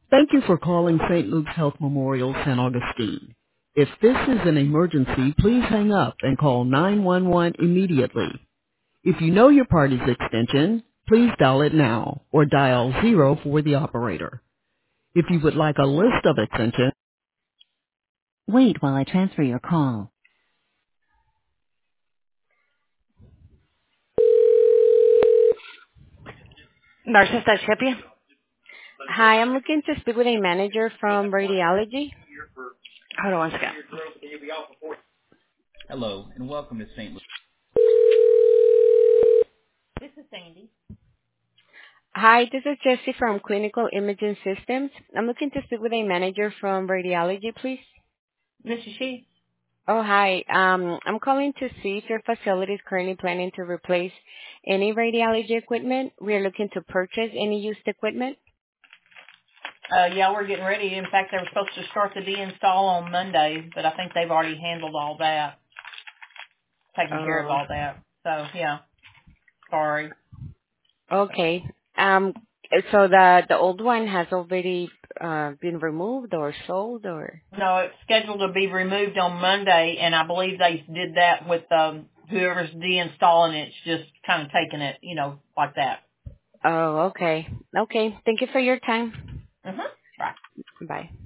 Thank you for calling St. Luke's Health Memorial San Augustine. If this is an emergency, please hang up and call 911 immediately. If you know your party's extension, please dial it now or dial 0 for the operator. If you would like a list of extensions, wait while I transfer your call. Nurses, that help you? Hi, I'm looking to speak with a manager from radiology. Hold on one second. Hello, and welcome to St. Louis. Hi, this is Jessie from Clinical Imaging Systems. I'm looking to speak with a manager from radiology, please. This is she. Oh, hi. I'm calling to see if your facility is currently planning to replace any radiology equipment. We are looking to purchase any used equipment. Yeah, we're getting ready. In fact, they were supposed to start the deinstall on Monday, but I think they've already handled all that, taken care of Oh, all that. So, yeah, sorry. okay. Um, so the old one has already been removed or sold or? No, it's scheduled to be removed on Monday, and I believe they did that with whoever's deinstalling it. It's just kind of taking it, like that. Oh, okay. Okay. Thank you for your time. Mm-hmm. Right. Bye.